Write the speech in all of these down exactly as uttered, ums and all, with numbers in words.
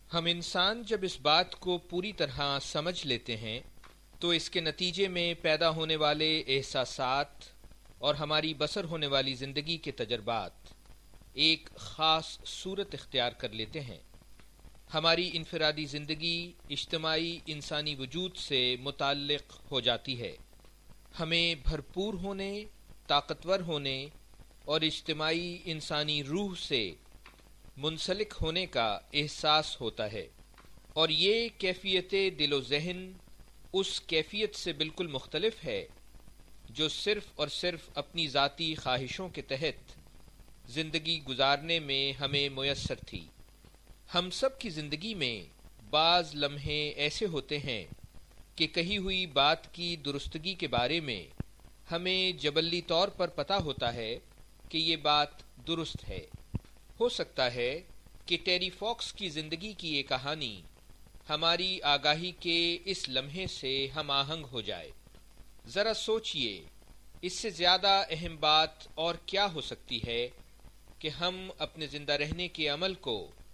ہم انسان جب اس بات کو پوری طرح سمجھ لیتے ہیں تو اس کے نتیجے میں پیدا ہونے والے احساسات اور ہماری بسر ہونے والی زندگی کے تجربات ایک خاص صورت اختیار کر لیتے ہیں۔ ہماری انفرادی زندگی اجتماعی انسانی وجود سے متعلق ہو جاتی ہے۔ ہمیں بھرپور ہونے، طاقتور ہونے اور اجتماعی انسانی روح سے منسلک ہونے کا احساس ہوتا ہے، اور یہ کیفیت دل و ذہن اس کیفیت سے بالکل مختلف ہے جو صرف اور صرف اپنی ذاتی خواہشوں کے تحت زندگی گزارنے میں ہمیں میسر تھی۔ ہم سب کی زندگی میں بعض لمحے ایسے ہوتے ہیں کہ کہی ہوئی بات کی درستگی کے بارے میں ہمیں جبلی طور پر پتہ ہوتا ہے کہ یہ بات درست ہے۔ ہو سکتا ہے کہ ٹیری فاکس کی زندگی کی یہ کہانی ہماری آگاہی کے اس لمحے سے ہم آہنگ ہو جائے۔ ذرا سوچئے، اس سے زیادہ اہم بات اور کیا ہو سکتی ہے کہ ہم اپنے زندہ رہنے کے عمل کو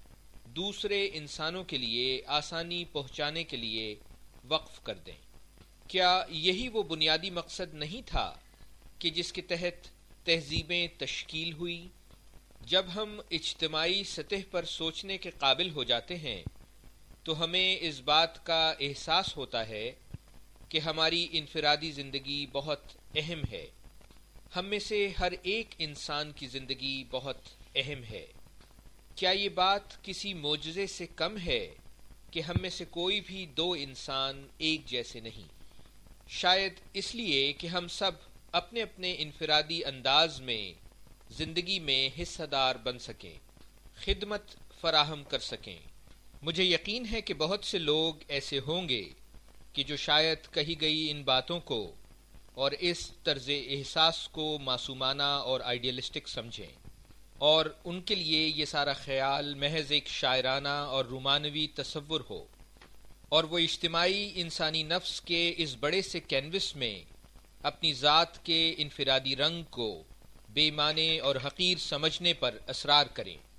دوسرے انسانوں کے لیے آسانی پہنچانے کے لیے وقف کر دیں۔ کیا یہی وہ بنیادی مقصد نہیں تھا کہ جس کے تحت تہذیبیں تشکیل ہوئی؟ جب ہم اجتماعی سطح پر سوچنے کے قابل ہو جاتے ہیں تو ہمیں اس بات کا احساس ہوتا ہے کہ ہماری انفرادی زندگی بہت اہم ہے۔ ہم میں سے ہر ایک انسان کی زندگی بہت اہم ہے۔ کیا یہ بات کسی معجزے سے کم ہے کہ ہم میں سے کوئی بھی دو انسان ایک جیسے نہیں؟ شاید اس لیے کہ ہم سب اپنے اپنے انفرادی انداز میں زندگی میں حصہ دار بن سکیں، خدمت فراہم کر سکیں۔ مجھے یقین ہے کہ بہت سے لوگ ایسے ہوں گے کہ جو شاید کہی گئی ان باتوں کو اور اس طرز احساس کو معصومانہ اور آئیڈیلسٹک سمجھیں، اور ان کے لیے یہ سارا خیال محض ایک شاعرانہ اور رومانوی تصور ہو، اور وہ اجتماعی انسانی نفس کے اس بڑے سے کینوس میں اپنی ذات کے انفرادی رنگ کو بے معنی اور حقیر سمجھنے پر اصرار کریں۔